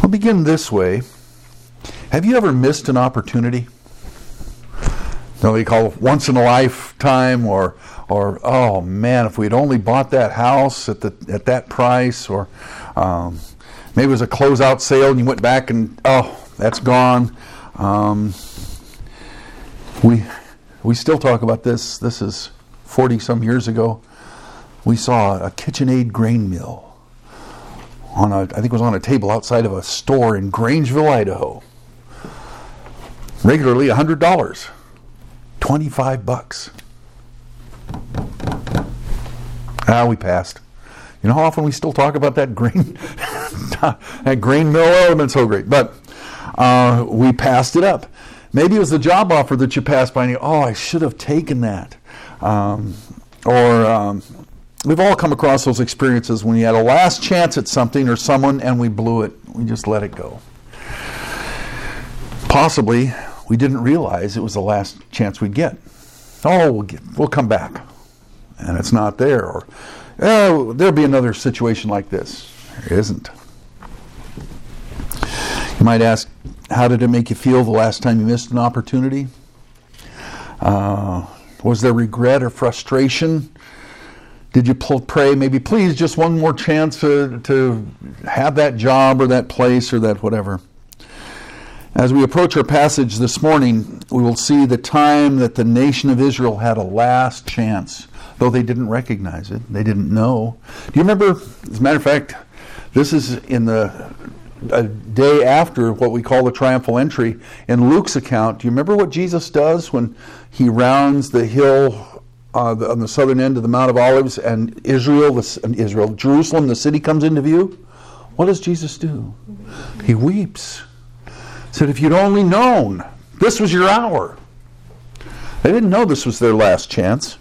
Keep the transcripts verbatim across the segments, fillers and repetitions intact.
I'll begin this way. Have you ever missed an opportunity? No, they call it once in a lifetime, or, or oh man, if we'd only bought that house at the at that price, or um, maybe it was a closeout sale and you went back and oh, that's gone. Um, we we still talk about this. This is forty some years ago. We saw a KitchenAid grain mill on a I think it was on a table outside of a store in Grangeville, Idaho. Regularly a hundred dollars. Twenty-five bucks. Ah, we passed. You know how often we still talk about that grain, that grain mill? Oh, it's been so great. But uh, we passed it up. Maybe it was the job offer that you passed by and you, oh, I should have taken that. Um, or um, we've all come across those experiences when you had a last chance at something or someone and we blew it. We just let it go. Possibly we didn't realize it was the last chance we'd get. Oh, we'll, get, we'll come back. And it's not there. Or, oh, there'll be another situation like this. There isn't. You might ask, how did it make you feel the last time you missed an opportunity? Uh, was there regret or frustration? Did you pray, maybe, please, just one more chance to, to have that job or that place or that whatever? As we approach our passage this morning, we will see the time that the nation of Israel had a last chance, though they didn't recognize it. They didn't know. Do you remember, as a matter of fact, this is in the a day after what we call the triumphal entry in Luke's account. Do you remember what Jesus does when he rounds the hill uh, the, on the southern end of the Mount of Olives and Israel, the, Israel, Jerusalem, the city comes into view? What does Jesus do? He weeps. Said, if you'd only known, this was your hour. They didn't know this was their last chance.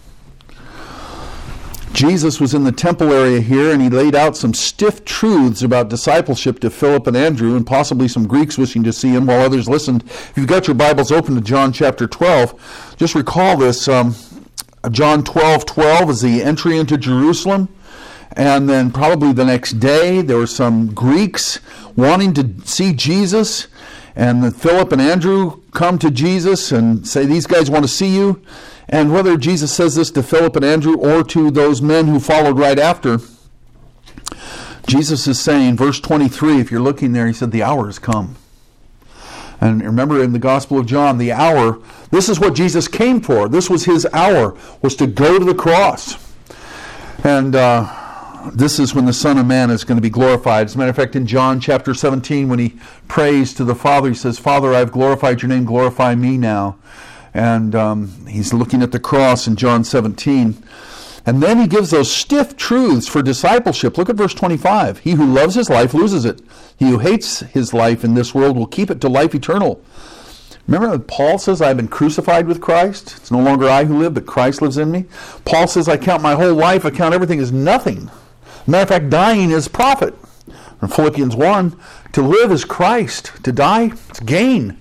Jesus was in the temple area here, and he laid out some stiff truths about discipleship to Philip and Andrew, and possibly some Greeks wishing to see him while others listened. If you've got your Bibles open to John chapter twelve, just recall this. Um, John twelve twelve is the entry into Jerusalem. And then probably the next day, there were some Greeks wanting to see Jesus. And then Philip and Andrew come to Jesus and say, these guys want to see you. And whether Jesus says this to Philip and Andrew or to those men who followed right after, Jesus is saying, verse twenty-three, if you're looking there, he said, the hour has come. And remember in the Gospel of John, the hour, this is what Jesus came for. This was his hour, was to go to the cross. And uh, this is when the Son of Man is going to be glorified. As a matter of fact, in John chapter seventeen, when he prays to the Father, he says, Father, I've glorified your name, glorify me now. And um, he's looking at the cross in John seventeen. And then he gives those stiff truths for discipleship. Look at verse twenty-five. He who loves his life loses it. He who hates his life in this world will keep it to life eternal. Remember that Paul says, I've been crucified with Christ. It's no longer I who live, but Christ lives in me. Paul says, I count my whole life, I count everything as nothing. Matter of fact, dying is profit. In Philippians one, to live is Christ. To die, it's gain.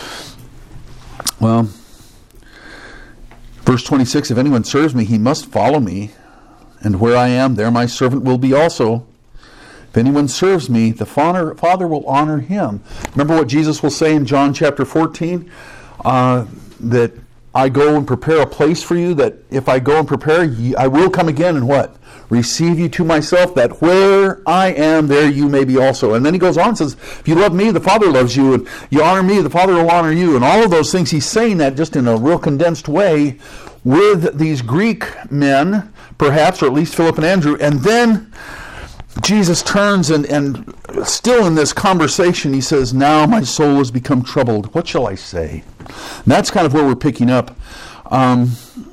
Well, verse twenty-six, if anyone serves me, he must follow me. And where I am, there my servant will be also. If anyone serves me, the Father will honor him. Remember what Jesus will say in John chapter fourteen? Uh, that I go and prepare a place for you, that if I go and prepare, I will come again and what? Receive you to myself, that where I am, there you may be also. And then he goes on and says, if you love me, the Father loves you, and you honor me, the Father will honor you. And all of those things, he's saying that just in a real condensed way with these Greek men, perhaps, or at least Philip and Andrew. And then Jesus turns and, and still in this conversation, he says, now my soul has become troubled. What shall I say? And that's kind of where we're picking up. Um,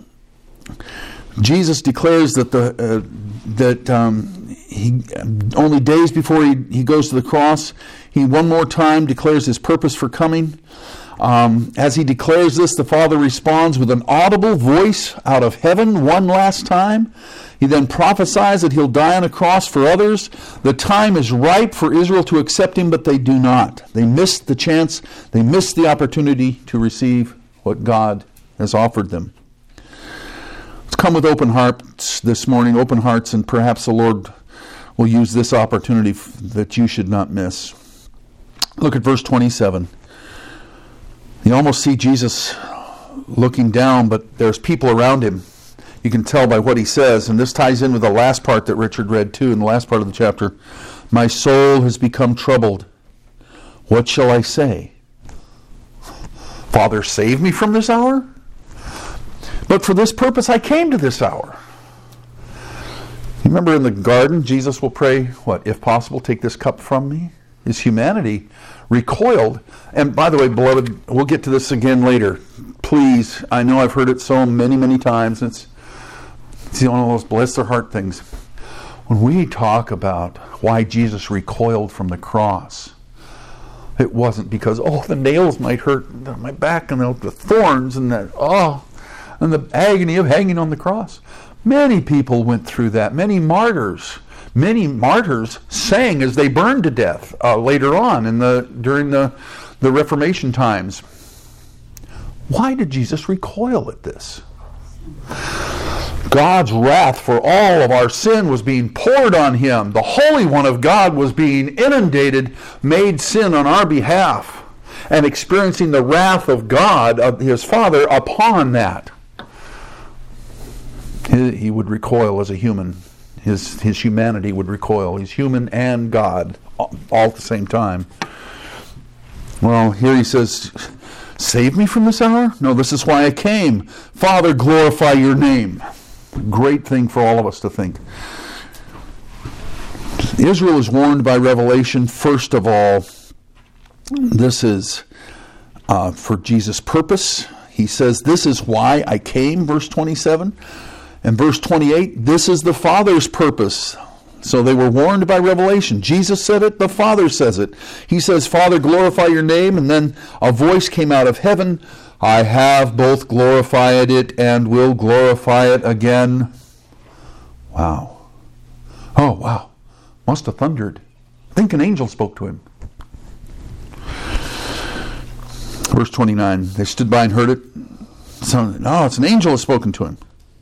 Jesus declares that the uh, that um, he only days before he, he goes to the cross, he one more time declares his purpose for coming. Um, as he declares this, the Father responds with an audible voice out of heaven one last time. He then prophesies that he'll die on a cross for others. The time is ripe for Israel to accept him, but they do not. They missed the chance. They missed the opportunity to receive what God has offered them. Let's come with open hearts this morning, open hearts, and perhaps the Lord will use this opportunity that you should not miss. Look at verse twenty-seven. You almost see Jesus looking down, but there's people around him. You can tell by what he says, and this ties in with the last part that Richard read too, in the last part of the chapter. My soul has become troubled. What shall I say? Father, save me from this hour? But for this purpose I came to this hour. You remember in the garden, Jesus will pray, what, if possible, take this cup from me? His humanity recoiled. And by the way, beloved, we'll get to this again later. Please, I know I've heard it so many, many times. It's, it's one of those bless their heart things. When we talk about why Jesus recoiled from the cross, it wasn't because, oh, the nails might hurt my back and the, the thorns and the, oh, and the agony of hanging on the cross. Many people went through that. Many martyrs. Many martyrs sang as they burned to death uh, later on in the during the, the Reformation times. Why did Jesus recoil at this? God's wrath for all of our sin was being poured on him. The Holy One of God was being inundated, made sin on our behalf, and experiencing the wrath of God, of his Father, upon that. He, he would recoil as a human. His his humanity would recoil. He's human and God all, all at the same time. Well, here he says, save me from this hour? No, this is why I came. Father, glorify your name. Great thing for all of us to think. Israel is warned by Revelation, first of all, this is uh, for Jesus' purpose. He says, this is why I came, verse twenty-seven. And verse twenty-eight, this is the Father's purpose. So they were warned by Revelation. Jesus said it, the Father says it. He says, Father, glorify your name. And then a voice came out of heaven. I have both glorified it and will glorify it again. Wow. Oh, wow. Must have thundered. I think an angel spoke to him. Verse twenty-nine, they stood by and heard it. So, no, it's an angel has spoken to him.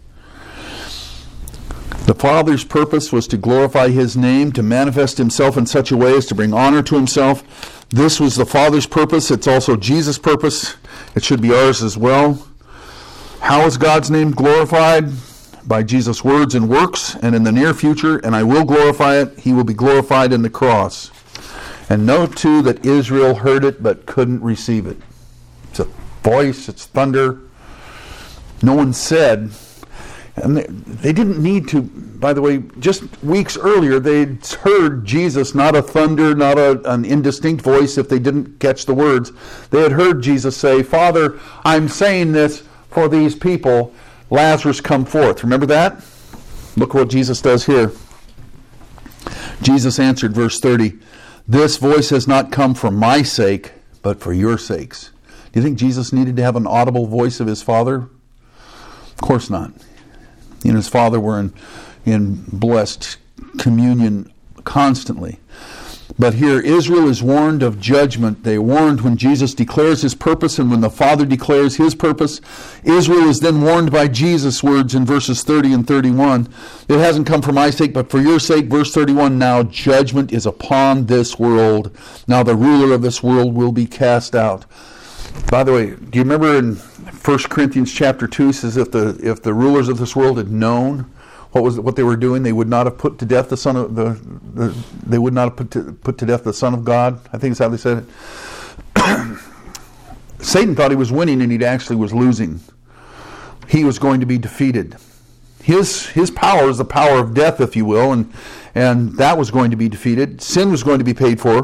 The Father's purpose was to glorify his name, to manifest himself in such a way as to bring honor to himself. This was the Father's purpose. It's also Jesus' purpose. It should be ours as well. How is God's name glorified? By Jesus' words and works, and in the near future, and I will glorify it, he will be glorified in the cross. And note too that Israel heard it but couldn't receive it. It's a voice, it's thunder. No one said, and they, they didn't need to, by the way, just weeks earlier they'd heard Jesus, not a thunder, not a, an indistinct voice if they didn't catch the words. They had heard Jesus say, Father, I'm saying this for these people. Lazarus, come forth. Remember that? Look what Jesus does here. Jesus answered, verse thirty, this voice has not come for my sake, but for your sakes. Do you think Jesus needed to have an audible voice of his Father? Of course not. He and his Father were in, in blessed communion constantly. But here, Israel is warned of judgment. They warned when Jesus declares his purpose and when the Father declares his purpose. Israel is then warned by Jesus' words in verses thirty and thirty-one. It hasn't come for my sake, but for your sake. Verse thirty-one, now judgment is upon this world. Now the ruler of this world will be cast out. By the way, do you remember in First Corinthians chapter two, it says if the if the rulers of this world had known what was what they were doing, they would not have put to death the son of the, the they would not have put to, put to death the Son of God. I think that's how they said it. Satan thought he was winning, and he actually was losing. He was going to be defeated. His his power is the power of death, if you will, and and that was going to be defeated. Sin was going to be paid for.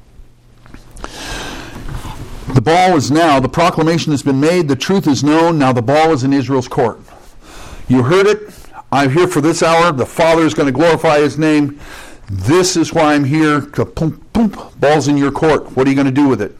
The ball is now, the proclamation has been made, the truth is known, now the ball is in Israel's court. You heard it. I'm here for this hour. The Father is going to glorify his name. This is why I'm here. Boom, boom, ball's in your court. What are you going to do with it?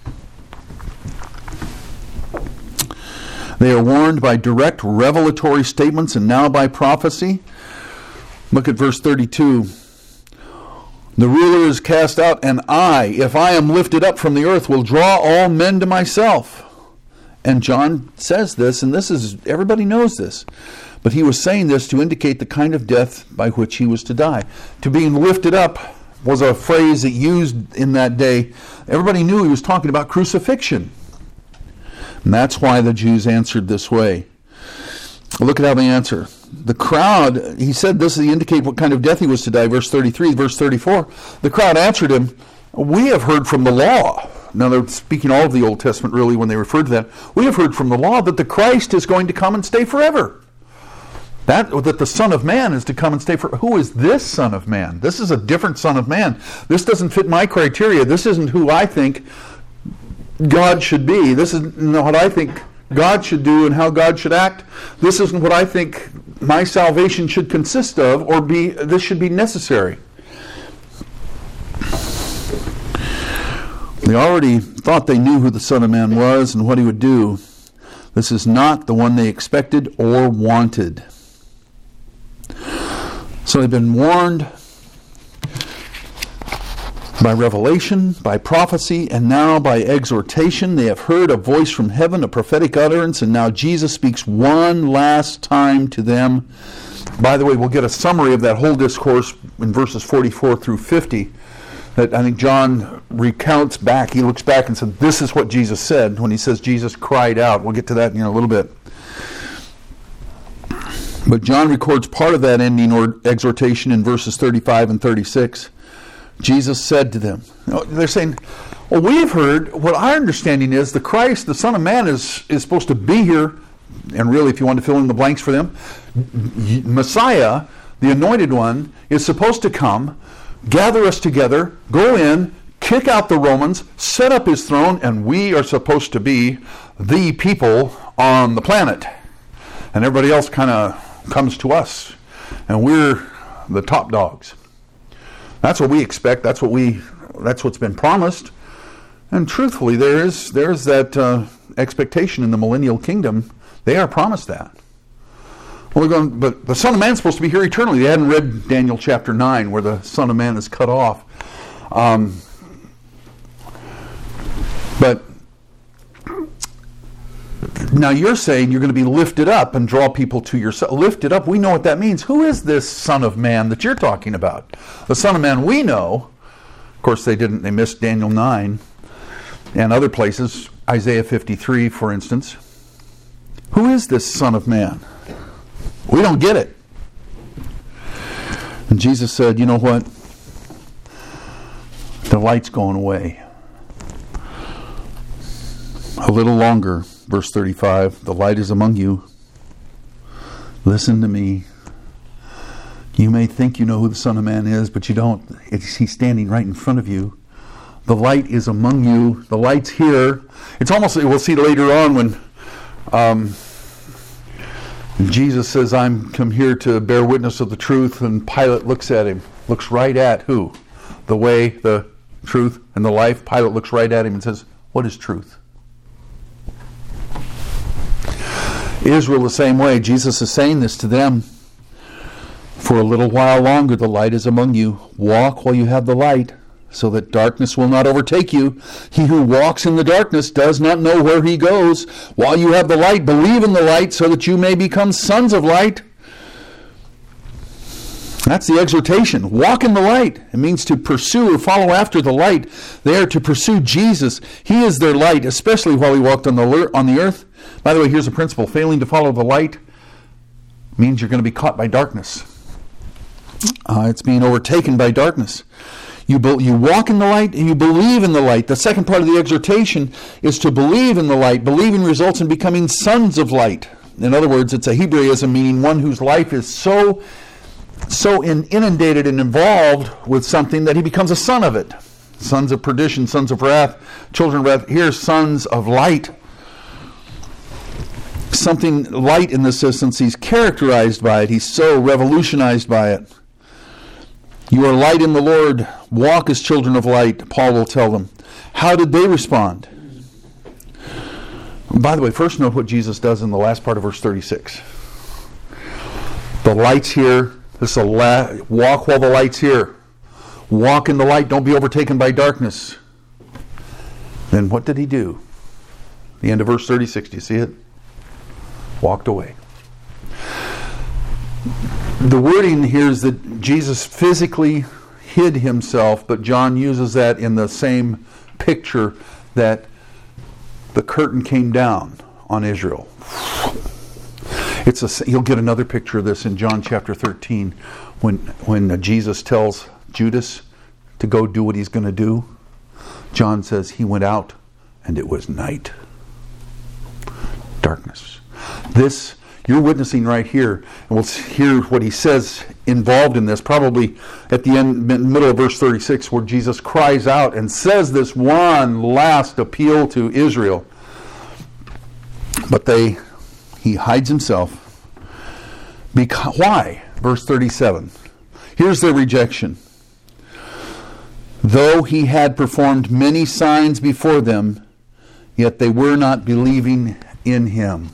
They are warned by direct revelatory statements and now by prophecy. Look at verse thirty-two. The ruler is cast out, and I, if I am lifted up from the earth, will draw all men to myself. And John says this, and this is, everybody knows this. But he was saying this to indicate the kind of death by which he was to die. To being lifted up was a phrase that used in that day. Everybody knew he was talking about crucifixion. And that's why the Jews answered this way. Look at how they answer. The crowd, he said this to indicate what kind of death he was to die, verse thirty-three, verse thirty-four. The crowd answered him, we have heard from the law. Now they're speaking all of the Old Testament really when they refer to that. We have heard from the law that the Christ is going to come and stay forever. That, that the Son of Man is to come and stay forever. Who is this Son of Man? This is a different Son of Man. This doesn't fit my criteria. This isn't who I think God should be. This isn't what I think God should do and how God should act. This isn't what I think my salvation should consist of or be. This should be necessary. They already thought they knew who the Son of Man was and what he would do. This is not the one they expected or wanted. So they've been warned by revelation, by prophecy, and now by exhortation. They have heard a voice from heaven, a prophetic utterance, and now Jesus speaks one last time to them. By the way, we'll get a summary of that whole discourse in verses forty-four through fifty. That I think John recounts back. He looks back and said, this is what Jesus said when he says Jesus cried out. We'll get to that in a little bit. But John records part of that ending or exhortation in verses thirty-five and thirty-six. Jesus said to them, they're saying, well, we've heard, what our understanding is, the Christ, the Son of Man, is, is supposed to be here. And really, if you want to fill in the blanks for them, Messiah, the Anointed One, is supposed to come, gather us together, go in, kick out the Romans, set up his throne, and we are supposed to be the people on the planet. And everybody else kind of comes to us. And we're the top dogs. That's what we expect. That's what we. That's what's been promised. And truthfully, there is there is that uh, expectation in the millennial kingdom. They are promised that. Well, they're going, but the Son of Man is supposed to be here eternally. They hadn't read Daniel chapter nine, where the Son of Man is cut off. Um, but now you're saying you're going to be lifted up and draw people to yourself. Lifted up, we know what that means. Who is this Son of Man that you're talking about? The Son of Man we know. Of course, they didn't. They missed Daniel nine and other places. Isaiah fifty-three, for instance. Who is this Son of Man? We don't get it. And Jesus said, you know what? The light's going away. A little longer. Verse thirty-five, the light is among you. Listen to me. You may think you know who the Son of Man is, but you don't. It's, he's standing right in front of you. The light is among you. The light's here. It's almost, we'll see later on when um, Jesus says, I'm come here to bear witness of the truth, and Pilate looks at him. Looks right at who? The way, the truth, and the life. Pilate looks right at him and says, what is truth? Israel the same way. Jesus is saying this to them. For a little while longer the light is among you. Walk while you have the light, so that darkness will not overtake you. He who walks in the darkness does not know where he goes. While you have the light, believe in the light, so that you may become sons of light. That's the exhortation. Walk in the light. It means to pursue or follow after the light. They are to pursue Jesus. He is their light, especially while he walked on the on the earth. By the way, here's a principle. Failing to follow the light means you're going to be caught by darkness. Uh, it's being overtaken by darkness. You be, you walk in the light and you believe in the light. The second part of the exhortation is to believe in the light. Believing results in becoming sons of light. In other words, it's a Hebraism meaning one whose life is so so in, inundated and involved with something that he becomes a son of it. Sons of perdition, sons of wrath, children of wrath. Here, sons of light. Something light in this instance. He's characterized by it. He's so revolutionized by it. You are light in the Lord. Walk as children of light, Paul will tell them. How did they respond? By the way, first note what Jesus does in the last part of verse thirty-six. The light's here. This is a la- walk while the light's here. Walk in the light. Don't be overtaken by darkness. Then what did he do? The end of verse thirty-six. Do you see it? Walked away. The wording here is that Jesus physically hid himself, but John uses that in the same picture that the curtain came down on Israel. It's a, you'll get another picture of this in John chapter thirteen when, when Jesus tells Judas to go do what he's going to do. John says he went out and it was night. Darkness. This, you're witnessing right here, and we'll hear what he says involved in this, probably at the end, middle of verse thirty-six, where Jesus cries out and says this one last appeal to Israel. But they, he hides himself. Because, why? Verse thirty-seven. Here's their rejection. Though he had performed many signs before them, yet they were not believing in him.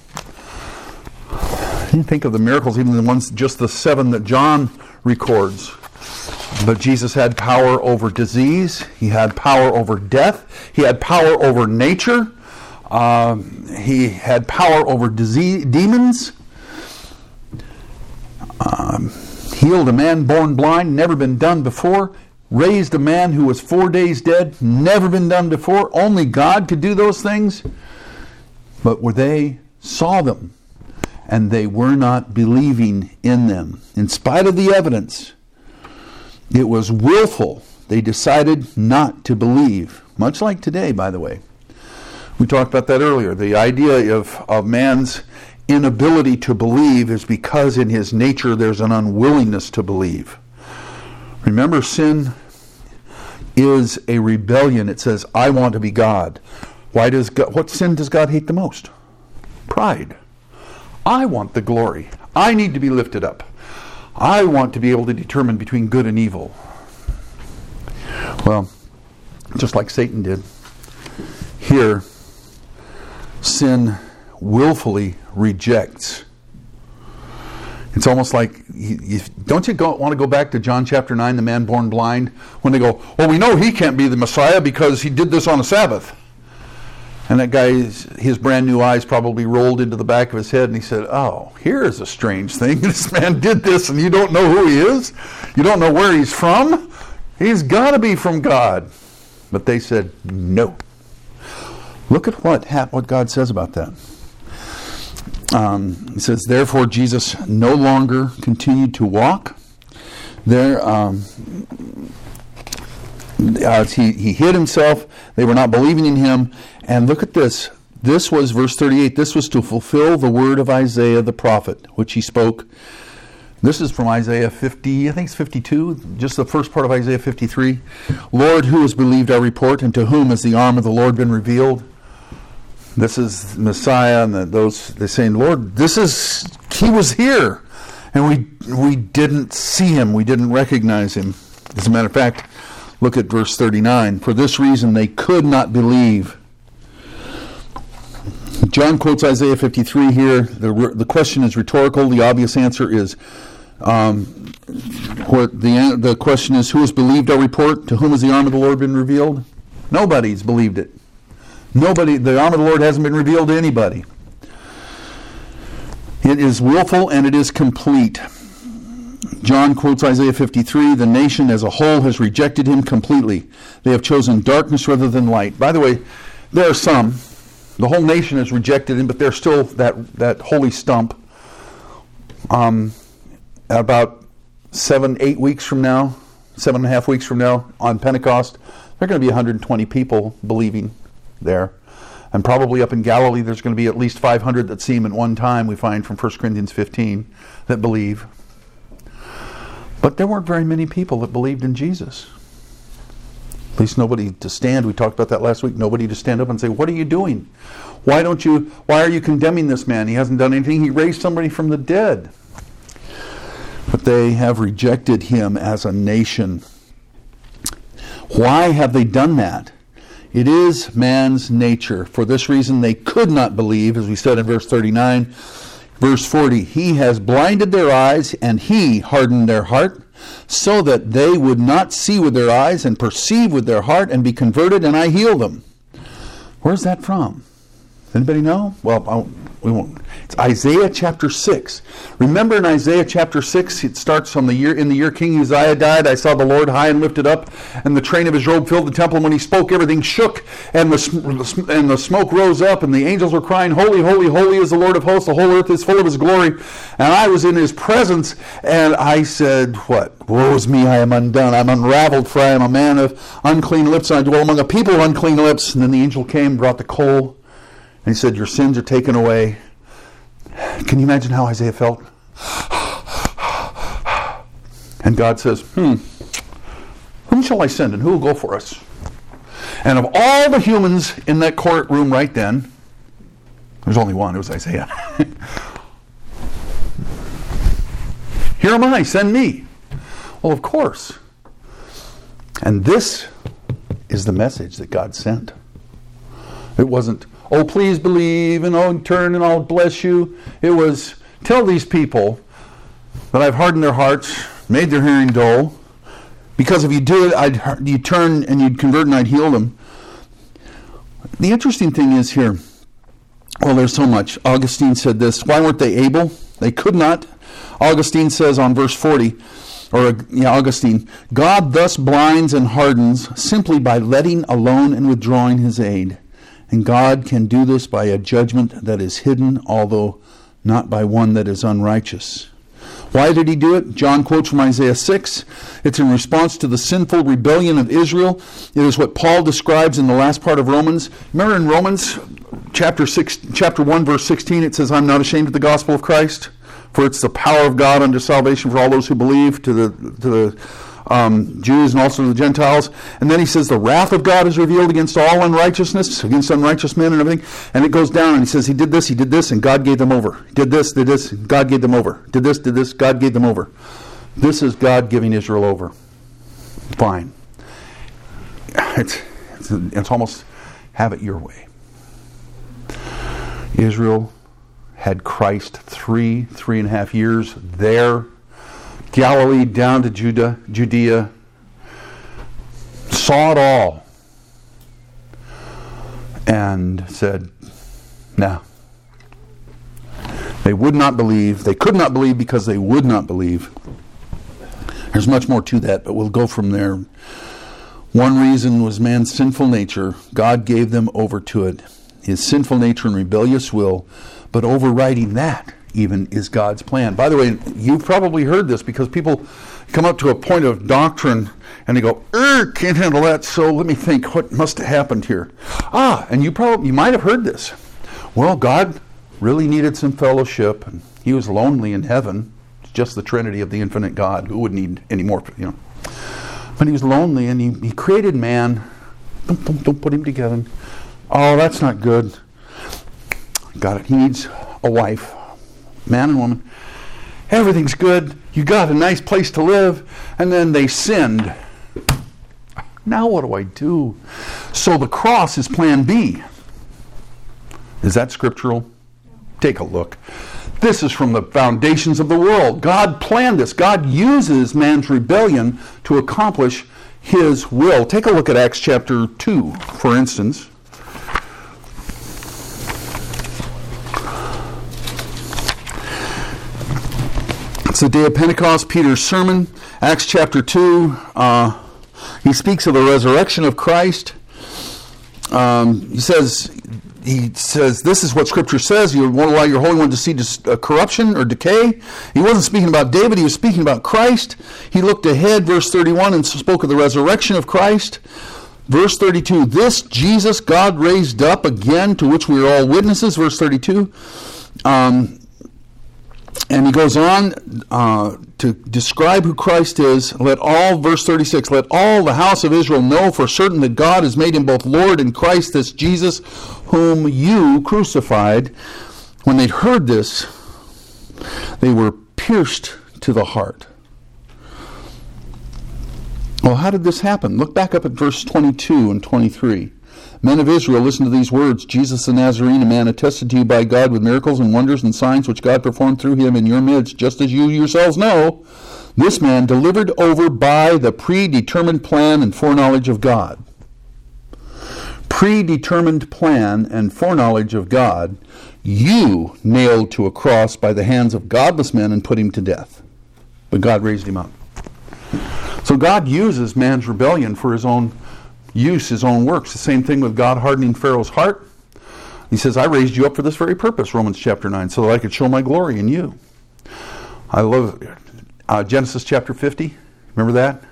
You think of the miracles, even the ones, just the seven that John records. But Jesus had power over disease. He had power over death. He had power over nature. Um, he had power over disease, demons. Um, healed a man born blind, never been done before. Raised a man who was four days dead, never been done before. Only God could do those things. But where they saw them, and they were not believing in them. In spite of the evidence, it was willful. They decided not to believe. Much like today, by the way. We talked about that earlier. The idea of, of man's inability to believe is because in his nature there's an unwillingness to believe. Remember, sin is a rebellion. It says, I want to be God. Why does God, what sin does God hate the most? Pride. I want the glory. I need to be lifted up. I want to be able to determine between good and evil. Well, just like Satan did. Here, sin willfully rejects. It's almost like, you, you, don't you go, want to go back to John chapter nine, the man born blind, when they go, well, we know he can't be the Messiah because he did this on a Sabbath. And that guy's, his brand new eyes probably rolled into the back of his head, and he said, oh, here is a strange thing. This man did this, and you don't know who he is? You don't know where he's from? He's got to be from God. But they said, no. Look at what, what God says about that. Um, he says, therefore Jesus no longer continued to walk. There, um, uh, he, he hid himself. They were not believing in him. And look at this. This was, verse thirty-eight, this was to fulfill the word of Isaiah the prophet, which he spoke. This is from Isaiah fifty, I think it's fifty-two, just the first part of Isaiah fifty-three. Lord, who has believed our report, and to whom has the arm of the Lord been revealed? This is Messiah, and the, those, they're saying, Lord, this is, he was here. And we we didn't see him. We didn't recognize him. As a matter of fact, look at verse thirty-nine. For this reason they could not believe. John quotes Isaiah fifty-three here. The, the question is rhetorical. The obvious answer is, um, what the, the question is, who has believed our report? To whom has the arm of the Lord been revealed? Nobody's believed it. Nobody, the arm of the Lord hasn't been revealed to anybody. It is willful and it is complete. John quotes Isaiah fifty-three, the nation as a whole has rejected him completely. They have chosen darkness rather than light. By the way, there are some, the whole nation has rejected him, but they're still that, that holy stump. Um, about seven, eight weeks from now, seven and a half weeks from now, on Pentecost, there are going to be one hundred twenty people believing there. And probably up in Galilee, there's going to be at least five hundred that see him at one time, we find from First Corinthians fifteen, that believe. But there weren't very many people that believed in Jesus. At least nobody to stand. We talked about that last week. Nobody to stand up and say, what are you doing? Why don't you, why are you condemning this man? He hasn't done anything. He raised somebody from the dead. But they have rejected him as a nation. Why have they done that? It is man's nature. For this reason they could not believe, as we said in verse thirty-nine. Verse forty, he has blinded their eyes, and he hardened their heart, so that they would not see with their eyes and perceive with their heart and be converted, and I heal them. Where's that from? Anybody know? Well, I'll, we won't. It's Isaiah chapter six. Remember in Isaiah chapter six, it starts from the year in the year King Uzziah died. I saw the Lord high and lifted up, and the train of his robe filled the temple. And when he spoke, everything shook, and the and the smoke rose up, and the angels were crying, "Holy, holy, holy is the Lord of hosts! The whole earth is full of his glory." And I was in his presence, and I said, "What? Woe is me! I am undone. I'm unraveled, for I am a man of unclean lips, and I dwell among a people of unclean lips." And then the angel came, brought the coal, and he said, "Your sins are taken away." Can you imagine how Isaiah felt? And God says, hmm, whom shall I send and who will go for us? And of all the humans in that courtroom right then, there's only one, it was Isaiah. Here am I, send me. Well, of course. And this is the message that God sent. It wasn't, "Oh, please believe, and oh, turn, and I'll bless you." It was, "Tell these people that I've hardened their hearts, made their hearing dull, because if you do it, I'd you turn and you'd convert and I'd heal them." The interesting thing is here, well, there's so much. Augustine said this, why weren't they able? They could not. Augustine says on verse forty, or yeah, Augustine, "God thus blinds and hardens simply by letting alone and withdrawing his aid. And God can do this by a judgment that is hidden, although not by one that is unrighteous." Why did he do it? John quotes from Isaiah six. It's in response to the sinful rebellion of Israel. It is what Paul describes in the last part of Romans. Remember in Romans chapter six, chapter one, verse sixteen, it says, "I'm not ashamed of the gospel of Christ, for it's the power of God unto salvation for all those who believe, to the to the Um, Jews and also the Gentiles." And then he says the wrath of God is revealed against all unrighteousness, against unrighteous men and everything. And it goes down and he says he did this, he did this, and God gave them over. Did this, did this, God gave them over. Did this, did this, God gave them over. This is God giving Israel over. Fine. It's, it's, it's almost have it your way. Israel had Christ three, three and a half years there. Galilee down to Judah, Judea, saw it all, and said, "No." They would not believe. They could not believe because they would not believe. There's much more to that, but we'll go from there. One reason was man's sinful nature. God gave them over to it. His sinful nature and rebellious will, but overriding that even is God's plan. By the way, you've probably heard this because people come up to a point of doctrine and they go, "Er, can't handle that, so let me think, what must have happened here?" Ah, and you probably you might have heard this. Well, God really needed some fellowship, and he was lonely in heaven. It's just the Trinity of the infinite God. Who would need any more, you know? But he was lonely, and he, he created man. Don't, don't, don't put him together. Oh, that's not good. Got it. He needs a wife. Man and woman, everything's good, you got a nice place to live, and then they sinned. Now what do I do? So the cross is plan B. Is that scriptural? Take a look. This is from the foundations of the world. God planned this. God uses man's rebellion to accomplish his will. Take a look at Acts chapter two, for instance. It's the day of Pentecost, Peter's sermon, Acts chapter two. Uh, he speaks of the resurrection of Christ. Um, he says, he says, this is what Scripture says. You won't allow your Holy One to see dis- uh, corruption or decay. He wasn't speaking about David. He was speaking about Christ. He looked ahead, verse thirty-one, and spoke of the resurrection of Christ. Verse thirty-two, this Jesus God raised up again, to which we are all witnesses. Verse thirty-two. Um, And he goes on uh, to describe who Christ is. Let all, verse thirty-six, let all the house of Israel know for certain that God has made him both Lord and Christ, this Jesus whom you crucified. When they'd heard this, they were pierced to the heart. Well, how did this happen? Look back up at verse twenty-two and twenty-three. Men of Israel, listen to these words. Jesus the Nazarene, a man attested to you by God with miracles and wonders and signs which God performed through him in your midst, just as you yourselves know. This man delivered over by the predetermined plan and foreknowledge of God. predetermined plan and foreknowledge of God, you nailed to a cross by the hands of godless men and put him to death. But God raised him up. So God uses man's rebellion for his own use, his own works. The same thing with God hardening Pharaoh's heart. He says, I raised you up for this very purpose, Romans chapter nine, so that I could show my glory in you. I love uh, Genesis chapter fifty. Remember that?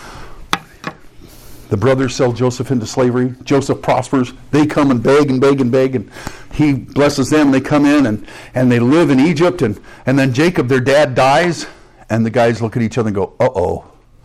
The brothers sell Joseph into slavery. Joseph prospers. They come and beg and beg and beg, and he blesses them. They come in, and, and they live in Egypt. And, and then Jacob, their dad, dies, and the guys look at each other and go, uh-oh.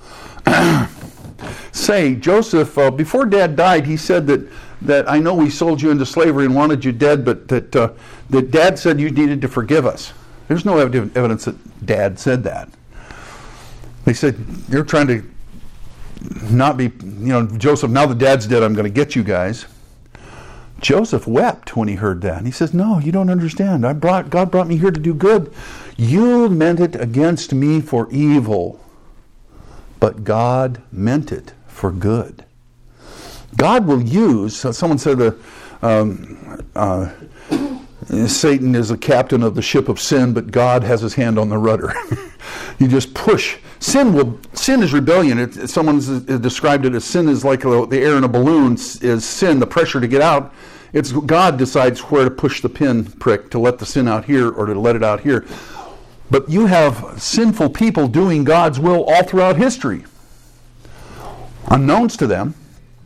Say, Joseph, uh, before Dad died, he said that, that I know we sold you into slavery and wanted you dead, but that, uh, that Dad said you needed to forgive us. There's no ev- evidence that Dad said that. They said, you're trying to not be, you know, Joseph, now that Dad's dead, I'm going to get you guys. Joseph wept when he heard that. And he says, no, you don't understand. I brought God brought me here to do good. You meant it against me for evil, but God meant it for good. God will use, someone said that um, uh, Satan is a captain of the ship of sin, but God has his hand on the rudder. You just push. Sin will. Sin is rebellion. It, someone's described it as sin is like the air in a balloon is sin, the pressure to get out. It's God decides where to push the pin prick, to let the sin out here or to let it out here. But you have sinful people doing God's will all throughout history, unknowns to them.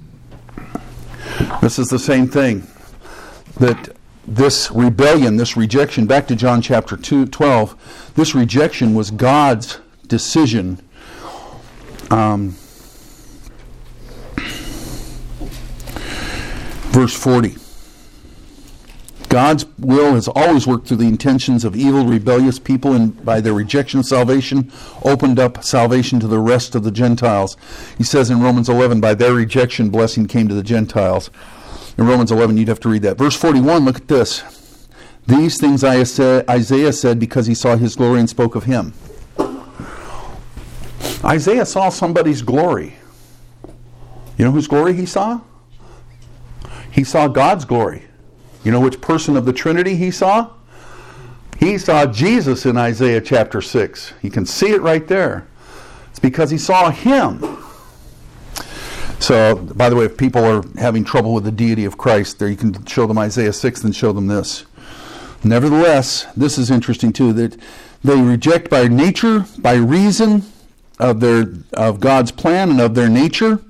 This is the same thing. That this rebellion, this rejection, back to John chapter two, twelve, this rejection was God's decision. Um, verse forty. God's will has always worked through the intentions of evil, rebellious people, and by their rejection of salvation, opened up salvation to the rest of the Gentiles. He says in Romans eleven, by their rejection, blessing came to the Gentiles. In Romans eleven, you'd have to read that. Verse forty-one, look at this. These things Isaiah said because he saw his glory and spoke of him. Isaiah saw somebody's glory. You know whose glory he saw? He saw God's glory. You know which person of the Trinity he saw? He saw Jesus in Isaiah chapter six. You can see it right there. It's because he saw him. So, by the way, if people are having trouble with the deity of Christ, there you can show them Isaiah six and show them this. Nevertheless, this is interesting too, that they reject by nature, by reason of their of God's plan and of their nature,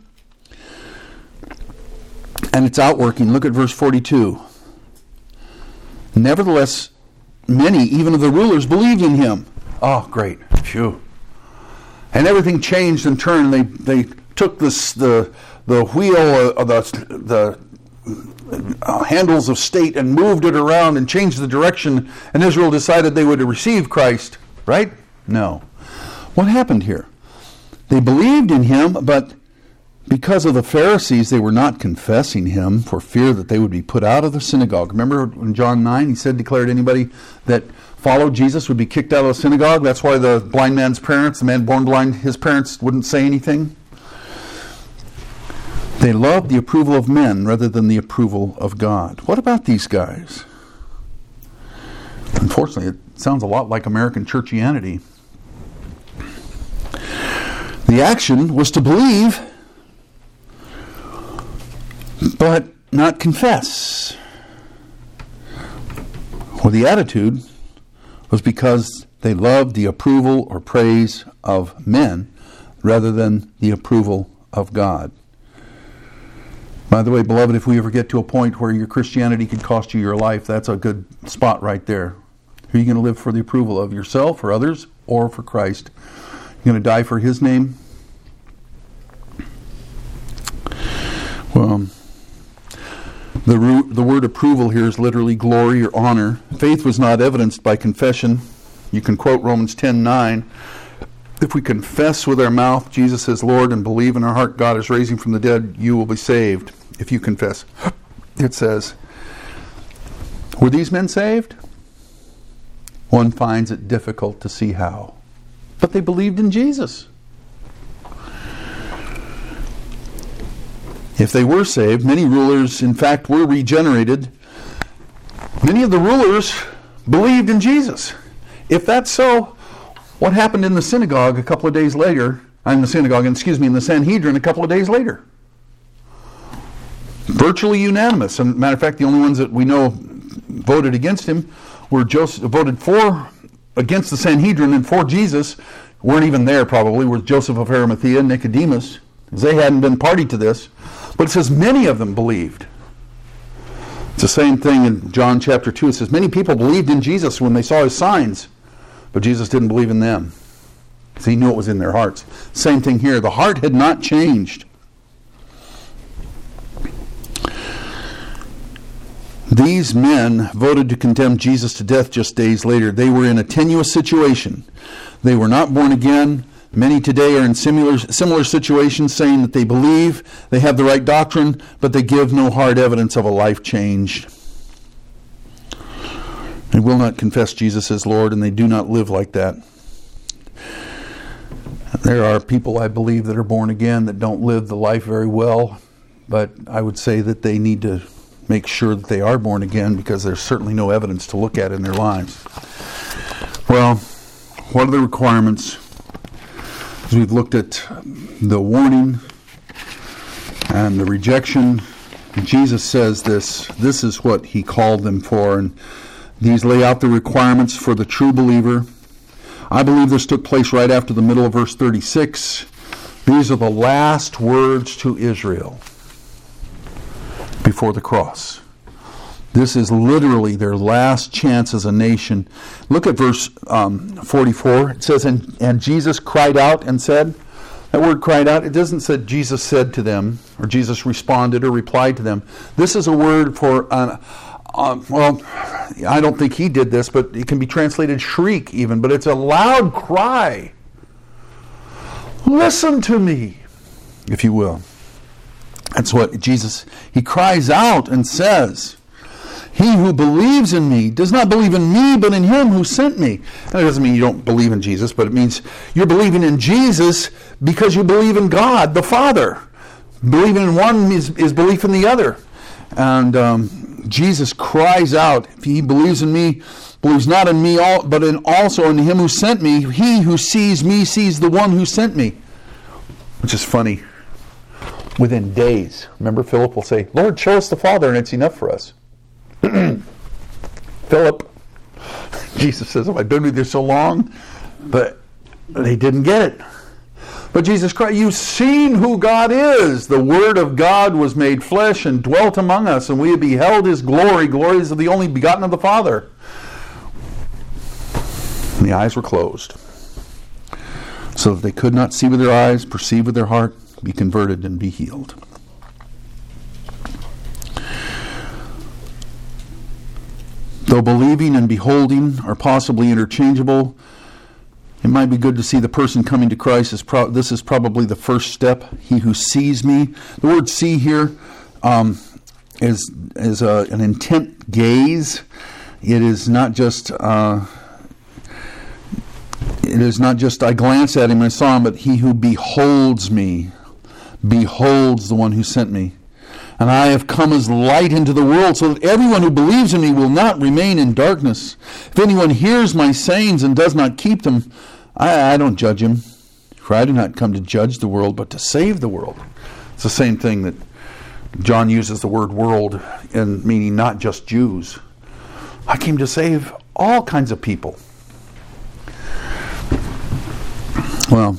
and it's outworking. Look at verse forty-two. Nevertheless, many, even of the rulers, believed in him. Oh, great. Phew. And everything changed and turned. They they took this the the wheel of the the uh, handles of state and moved it around and changed the direction. And Israel decided they would receive Christ. Right? No. What happened here? They believed in him, but because of the Pharisees, they were not confessing him for fear that they would be put out of the synagogue. Remember in John nine, he said, declared anybody that followed Jesus would be kicked out of the synagogue. That's why the blind man's parents, the man born blind, his parents wouldn't say anything. They loved the approval of men rather than the approval of God. What about these guys? Unfortunately, it sounds a lot like American churchianity. The action was to believe, but not confess. Or the attitude was because they loved the approval or praise of men rather than the approval of God. By the way, beloved, if we ever get to a point where your Christianity could cost you your life, that's a good spot right there. Are you going to live for the approval of yourself or others or for Christ? You're going to die for his name? Well, the, root, the word approval here is literally glory or honor. Faith was not evidenced by confession. You can quote Romans ten nine. If we confess with our mouth Jesus is Lord and believe in our heart God is raising from the dead, you will be saved. If you confess, it says, were these men saved? One finds it difficult to see how. But they believed in Jesus. If they were saved, many rulers, in fact, were regenerated. Many of the rulers believed in Jesus. If that's so, what happened in the synagogue a couple of days later, in the synagogue, excuse me, in the Sanhedrin a couple of days later? Virtually unanimous. And matter of fact, the only ones that we know voted against him were Joseph, voted for, against the Sanhedrin and for Jesus, weren't even there probably, were Joseph of Arimathea and Nicodemus, because they hadn't been party to this. But it says many of them believed. It's the same thing in John chapter two. It says many people believed in Jesus when they saw his signs, but Jesus didn't believe in them, because he knew it was in their hearts. Same thing here. The heart had not changed. These men voted to condemn Jesus to death just days later. They were in a tenuous situation. They were not born again. Many today are in similar, similar situations, saying that they believe, they have the right doctrine, but they give no hard evidence of a life changed. They will not confess Jesus as Lord, and they do not live like that. There are people, I believe, that are born again that don't live the life very well, but I would say that they need to make sure that they are born again, because there's certainly no evidence to look at in their lives. Well, what are the requirements? As we've looked at the warning and the rejection, Jesus says this, this is what he called them for, and these lay out the requirements for the true believer. I believe this took place right after the middle of verse thirty-six. These are the last words to Israel before the cross. This is literally their last chance as a nation. Look at verse um, forty-four. It says, and, and Jesus cried out and said. That word cried out, it doesn't say Jesus said to them, or Jesus responded or replied to them. This is a word for, uh, uh, well, I don't think he did this, but it can be translated shriek even, but it's a loud cry. Listen to me, if you will. That's what Jesus, he cries out and says, he who believes in me does not believe in me, but in him who sent me. And it doesn't mean you don't believe in Jesus, but it means you're believing in Jesus because you believe in God, the Father. Believing in one is, is belief in the other. And um, Jesus cries out, if he believes in me, believes not in me, all, but in also in him who sent me. He who sees me sees the one who sent me. Which is funny. Within days, remember, Philip will say, Lord, show us the Father, and it's enough for us. Philip, Jesus says, have I been with you so long? But they didn't get it. But Jesus Christ, you've seen who God is. The Word of God was made flesh and dwelt among us, and we have beheld his glory, glories of the only begotten of the Father. And the eyes were closed, so that they could not see with their eyes, perceive with their heart, be converted, and be healed. Though believing and beholding are possibly interchangeable, it might be good to see the person coming to Christ. Is pro- this is probably the first step. He who sees me. The word see here um, is, is a, an intent gaze. It is not just... Uh, it is not just I glance at him and I saw him, but he who beholds me beholds the one who sent me. And I have come as light into the world, so that everyone who believes in me will not remain in darkness. If anyone hears my sayings and does not keep them, I, I don't judge him. For I do not come to judge the world, but to save the world. It's the same thing that John uses the word world in meaning not just Jews. I came to save all kinds of people. Well,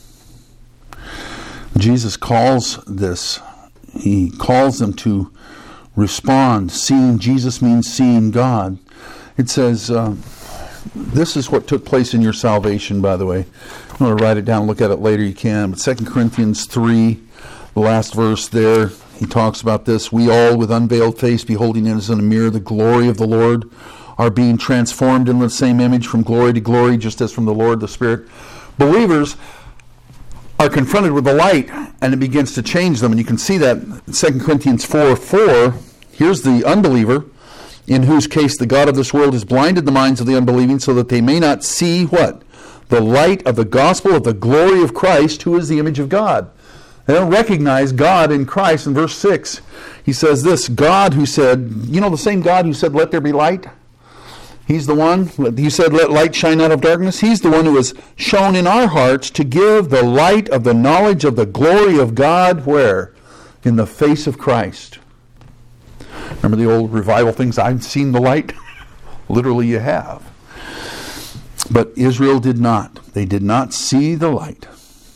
Jesus calls this, he calls them to respond. Seeing Jesus means seeing God. It says, uh, this is what took place in your salvation, by the way. If you want to write it down, look at it later, you can. But Second Corinthians three, the last verse there, he talks about this. We all, with unveiled face, beholding as in a mirror the glory of the Lord, are being transformed into the same image from glory to glory, just as from the Lord the Spirit. Believers are confronted with the light, and it begins to change them. And you can see that in Second Corinthians four four. Here's the unbeliever, in whose case the God of this world has blinded the minds of the unbelieving, so that they may not see what? The light of the gospel of the glory of Christ, who is the image of God. They don't recognize God in Christ. In verse six, he says this, God who said, you know the same God who said, let there be light? He's the one who said, let light shine out of darkness. He's the one who has shown in our hearts to give the light of the knowledge of the glory of God, where? In the face of Christ. Remember the old revival things, I've seen the light? Literally you have. But Israel did not. They did not see the light.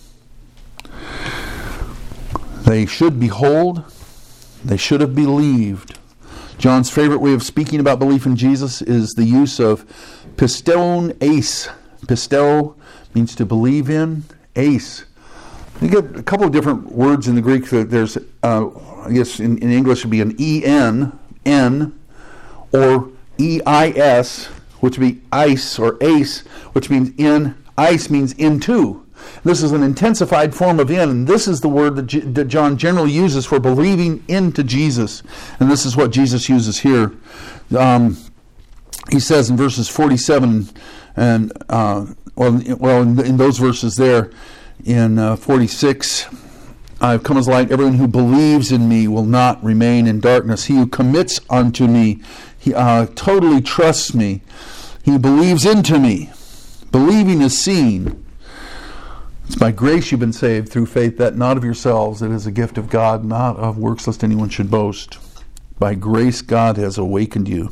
They should behold. They should have believed. John's favorite way of speaking about belief in Jesus is the use of piston eis. Pisto means to believe in. Eis. You get a couple of different words in the Greek. There's, uh, I guess in, in English it would be an E N, N, or E I S, which would be ice or ace, which means in. Ice means into. This is an intensified form of in, and this is the word that, G- that John generally uses for believing into Jesus. And this is what Jesus uses here. Um, he says in verses forty-seven, and uh, well, well, in, in those verses there, in uh, forty-six, I have come as light. Everyone who believes in me will not remain in darkness. He who commits unto me, he uh, totally trusts me. He believes into me. Believing is seen. It's by grace you've been saved through faith, that not of yourselves. It is a gift of God, not of works, lest anyone should boast. By grace God has awakened you.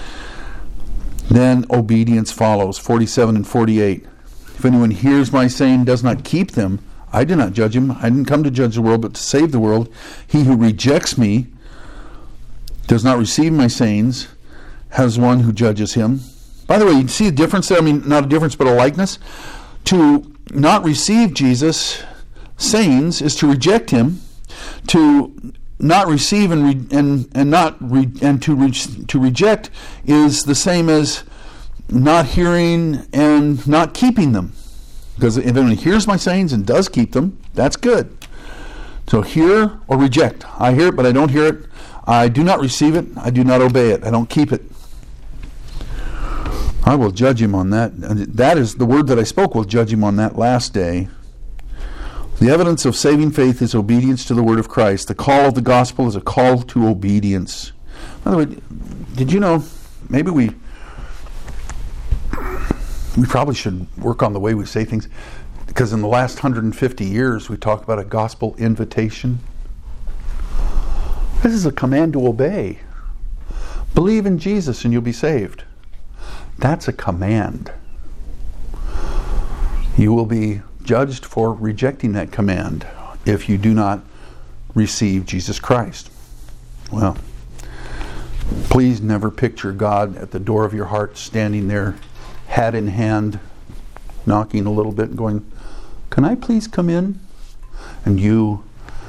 Then obedience follows, forty-seven and forty-eight. If anyone hears my saying and does not keep them, I do not judge him. I didn't come to judge the world, but to save the world. He who rejects me, does not receive my sayings, has one who judges him. By the way, you see a difference there? I mean, not a difference, but a likeness. To not receive Jesus' sayings is to reject him. To not receive and re, and and not re, and to re, to reject is the same as not hearing and not keeping them. Because if anyone hears my sayings and does keep them, that's good. So hear or reject. I hear it, but I don't hear it. I do not receive it. I do not obey it. I don't keep it. I will judge him on that. That is the word that I spoke, will judge him on that last day. The evidence of saving faith is obedience to the word of Christ. The call of the gospel is a call to obedience. By the way, did you know, maybe we we probably should work on the way we say things, because in the last one hundred fifty years we talked about a gospel invitation. This is a command to obey. Believe in Jesus and you'll be saved. That's a command. You will be judged for rejecting that command if you do not receive Jesus Christ. Well, please never picture God at the door of your heart, standing there, hat in hand, knocking a little bit and going, "Can I please come in?" And you,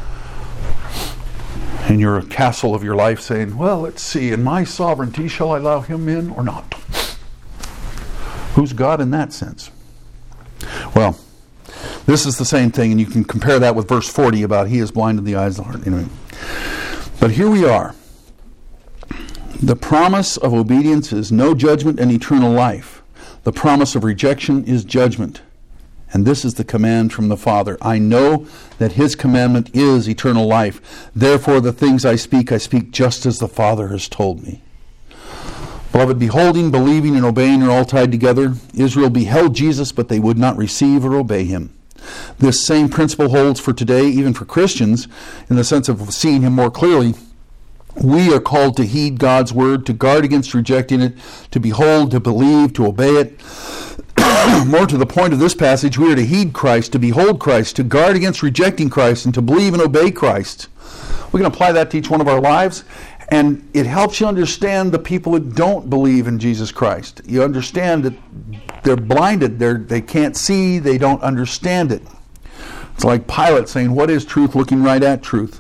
in your castle of your life, saying, "Well, let's see, in my sovereignty, shall I allow him in or not?" Who's God in that sense? Well, this is the same thing, and you can compare that with verse forty about he has blinded the eyes of the heart. Anyway. But here we are. The promise of obedience is no judgment and eternal life. The promise of rejection is judgment. And this is the command from the Father. I know that his commandment is eternal life. Therefore the things I speak, I speak just as the Father has told me. Beloved, beholding, believing, and obeying are all tied together. Israel beheld Jesus, but they would not receive or obey him. This same principle holds for today, even for Christians, in the sense of seeing him more clearly. We are called to heed God's word, to guard against rejecting it, to behold, to believe, to obey it. More to the point of this passage, we are to heed Christ, to behold Christ, to guard against rejecting Christ, and to believe and obey Christ. We can apply that to each one of our lives. And it helps you understand the people that don't believe in Jesus Christ. You understand that they're blinded. They're, they can't see. They don't understand it. It's like Pilate saying, "What is truth?" looking right at truth.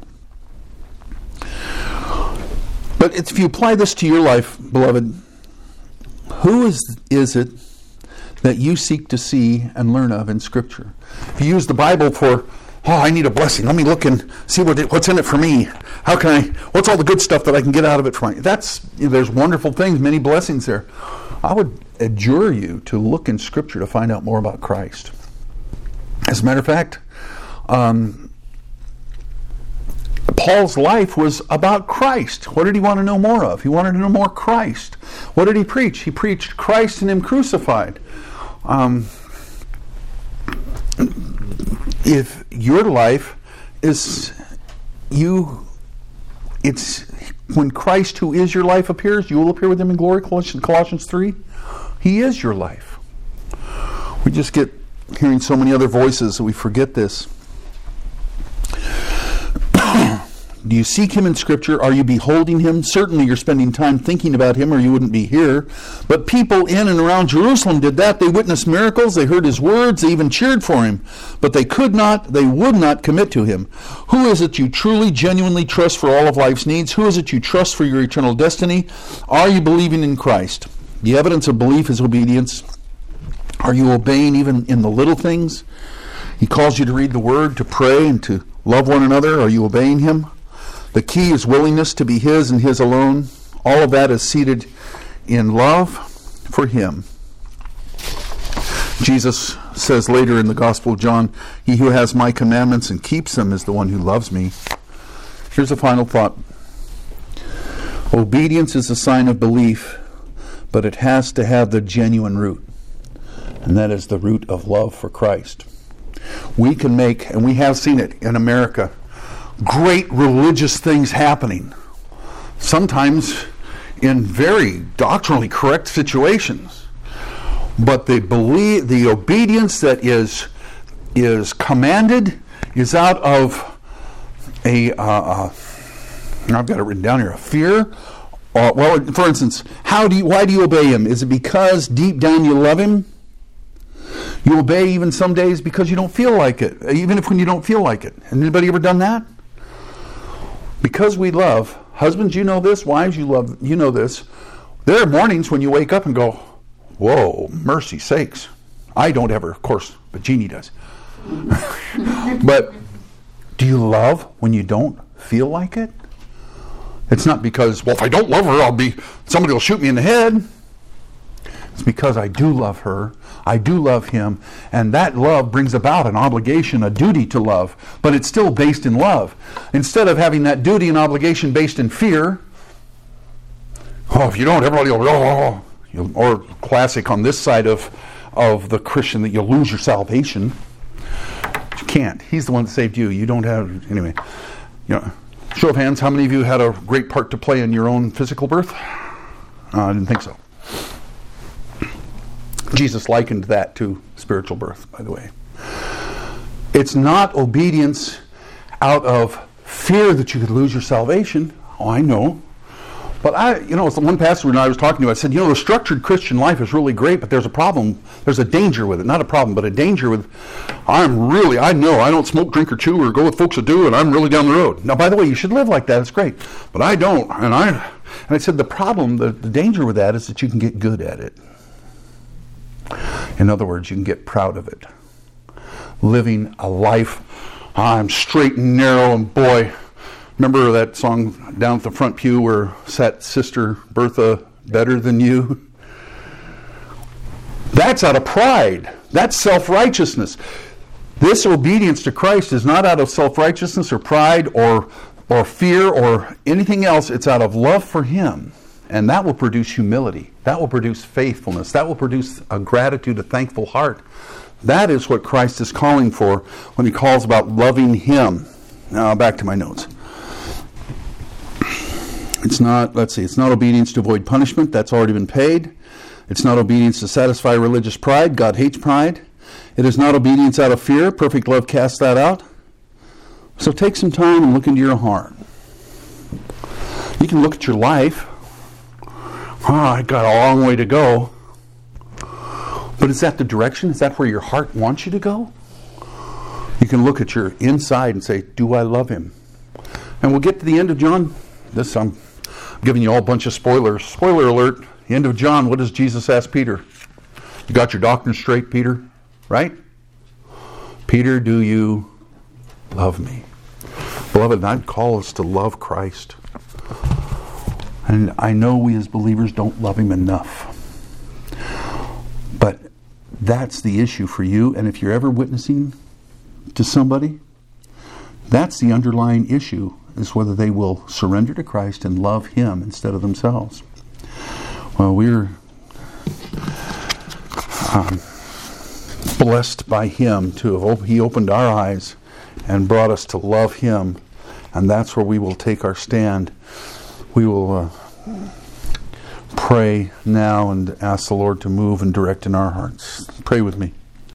But it's, if you apply this to your life, beloved, who is, is it that you seek to see and learn of in Scripture? If you use the Bible for, "Oh, I need a blessing. Let me look and see what it, what's in it for me. How can I, what's all the good stuff that I can get out of it for me?" That's, there's wonderful things, many blessings there. I would adjure you to look in Scripture to find out more about Christ. As a matter of fact, um, Paul's life was about Christ. What did he want to know more of? He wanted to know more Christ. What did he preach? He preached Christ and Him crucified. Um, if your life is you, it's when Christ, who is your life, appears, you will appear with Him in glory. Colossians three. He is your life. We just get hearing so many other voices that we forget this. Do you seek Him in Scripture? Are you beholding Him? Certainly you're spending time thinking about Him or you wouldn't be here. But people in and around Jerusalem did that. They witnessed miracles. They heard His words. They even cheered for Him. But they could not, they would not commit to Him. Who is it you truly, genuinely trust for all of life's needs? Who is it you trust for your eternal destiny? Are you believing in Christ? The evidence of belief is obedience. Are you obeying even in the little things? He calls you to read the Word, to pray, and to love one another. Are you obeying Him? The key is willingness to be His and His alone. All of that is seated in love for Him. Jesus says later in the Gospel of John, "He who has my commandments and keeps them is the one who loves me." Here's a final thought. Obedience is a sign of belief, but it has to have the genuine root, and that is the root of love for Christ. We can make, and we have seen it in America, great religious things happening, sometimes in very doctrinally correct situations. But the belief, the obedience that is is commanded is out of a, uh, uh, I've got it written down here, a fear. Uh, well, for instance, how do you, why do you obey Him? Is it because deep down you love Him? You obey even some days because you don't feel like it, even if when you don't feel like it. Has anybody ever done that? Because we love, husbands, you know this, wives, you love, you know this. There are mornings when you wake up and go, whoa, mercy sakes. I don't ever, of course, but Jeannie does. But do you love when you don't feel like it? It's not because, well, if I don't love her, I'll be, somebody will shoot me in the head. It's because I do love her, I do love him, and that love brings about an obligation, a duty to love, but it's still based in love. Instead of having that duty and obligation based in fear, oh, if you don't, everybody will, oh, oh. Or classic on this side of, of the Christian, that you'll lose your salvation. But you can't. He's the one that saved you. You don't have, anyway. You know, show of hands, how many of you had a great part to play in your own physical birth? Uh, I didn't think so. Jesus likened that to spiritual birth, by the way. It's not obedience out of fear that you could lose your salvation. Oh, I know. But I, you know, it's the one pastor when I was talking to, I said, you know, the structured Christian life is really great, but there's a problem. There's a danger with it. Not a problem, but a danger with, I'm really, I know, I don't smoke, drink, or chew, or go with folks that do, and I'm really down the road. Now, by the way, you should live like that. It's great. But I don't. And I, and I said, the problem, the, the danger with that is that you can get good at it. In other words, you can get proud of it. Living a life, I'm straight and narrow, and boy, remember that song down at the front pew where sat Sister Bertha, better than you? That's out of pride. That's self-righteousness. This obedience to Christ is not out of self-righteousness or pride or, or fear or anything else. It's out of love for Him. And that will produce humility. That will produce faithfulness. That will produce a gratitude, a thankful heart. That is what Christ is calling for when He calls about loving Him. Now back to my notes. It's not, let's see, it's not obedience to avoid punishment. That's already been paid. It's not obedience to satisfy religious pride. God hates pride. It is not obedience out of fear. Perfect love casts that out. So take some time and look into your heart. You can look at your life. Oh, I got a long way to go. But is that the direction? Is that where your heart wants you to go? You can look at your inside and say, do I love Him? And we'll get to the end of John. This, I'm giving you all a bunch of spoilers. Spoiler alert. The end of John, what does Jesus ask Peter? You got your doctrine straight, Peter? Right? Peter, do you love me? Beloved, I'd call us to love Christ. And I know we as believers don't love Him enough. But that's the issue for you. And if you're ever witnessing to somebody, that's the underlying issue. is whether they will surrender to Christ and love Him instead of themselves. Well, we're um, blessed by Him to have op- He opened our eyes and brought us to love Him, and that's where we will take our stand. We will uh, pray now and ask the Lord to move and direct in our hearts. Pray with me.